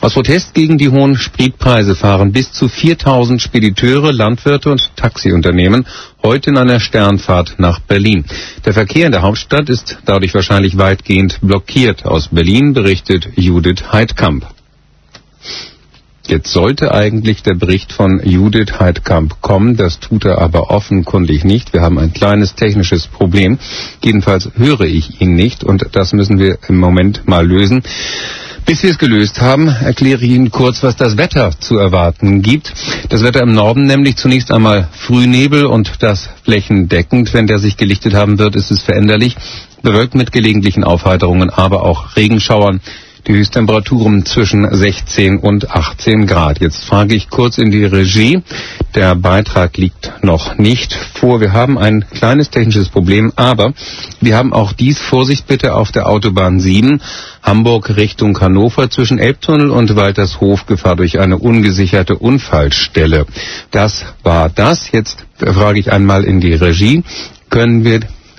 Aus Protest gegen die hohen Spritpreise fahren bis zu 4.000 Spediteure, Landwirte und Taxiunternehmen heute in einer Sternfahrt nach Berlin. Der Verkehr in der Hauptstadt ist dadurch wahrscheinlich weitgehend blockiert. Aus Berlin berichtet Judith Heidkamp. Jetzt sollte eigentlich der Bericht von Judith Heidkamp kommen, das tut er aber offenkundig nicht. Wir haben ein kleines technisches Problem. Jedenfalls höre ich ihn nicht und das müssen wir im Moment mal lösen. Bis wir es gelöst haben, erkläre ich Ihnen kurz, was das Wetter zu erwarten gibt. Das Wetter im Norden nämlich zunächst einmal Frühnebel und das flächendeckend. Wenn der sich gelichtet haben wird, ist es veränderlich, bewölkt mit gelegentlichen Aufheiterungen, aber auch Regenschauern. Die Höchsttemperaturen zwischen 16 und 18 Grad. Jetzt frage ich kurz in die Regie. Der Beitrag liegt noch nicht vor. Wir haben ein kleines technisches Problem, aber wir haben auch dies. Vorsicht bitte auf der Autobahn 7, Hamburg Richtung Hannover zwischen Elbtunnel und Waltershof, Gefahr durch eine ungesicherte Unfallstelle. Das war das. Jetzt frage ich einmal in die Regie. Können wir...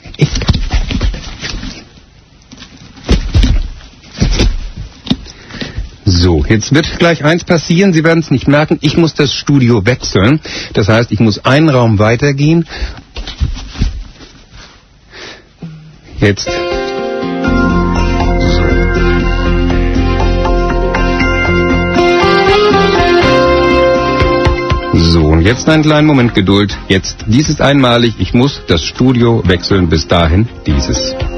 So, jetzt wird gleich eins passieren, Sie werden es nicht merken, ich muss das Studio wechseln. Das heißt, ich muss einen Raum weitergehen. Jetzt. So, und jetzt einen kleinen Moment Geduld. Jetzt, dies ist einmalig, ich muss das Studio wechseln, bis dahin dieses.